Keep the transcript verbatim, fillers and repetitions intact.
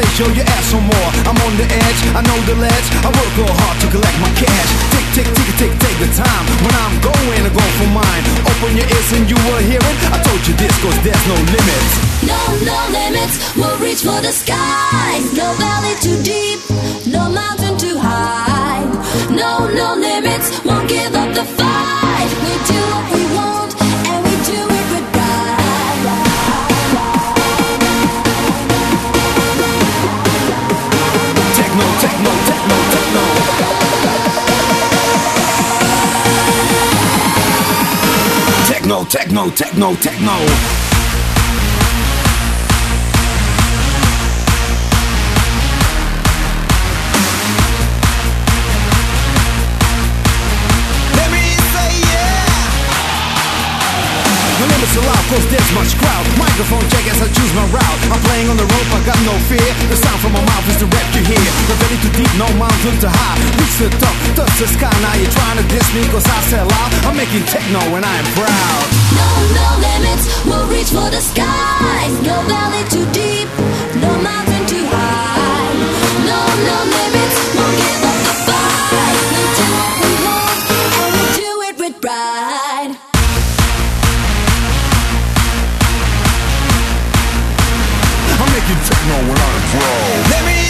show your ass some more. I'm on the edge, I know the ledge. I work real hard to collect my cash. Tick, tick, tick, tick, take the time. When I'm going, I go for mine. Open your ears and you will hear it. I told you this, cause there's no limits. No, no limits, we'll reach for the skies. No valley too deep, no mountain too high. No, no limits, won't give up the fight. We do what we want, and we do it with pride. Techno, techno, techno, techno. Techno, techno, techno, techno. Allowed, cause there's much crowd. Microphone check as I choose my route. I'm playing on the rope, I got no fear. The sound from my mouth is the rap you hear. The belly too deep, no mountain too high. Reach the top, touch the sky. Now you're trying to diss me cause I sell out. I'm making techno and I am proud. No, no limits, we'll reach for the skies. No valley too deep, no mountain too high. No, no limits, won't give up the fight. We do what we want, and we do it with pride. I'm making techno when I'm pro. Let me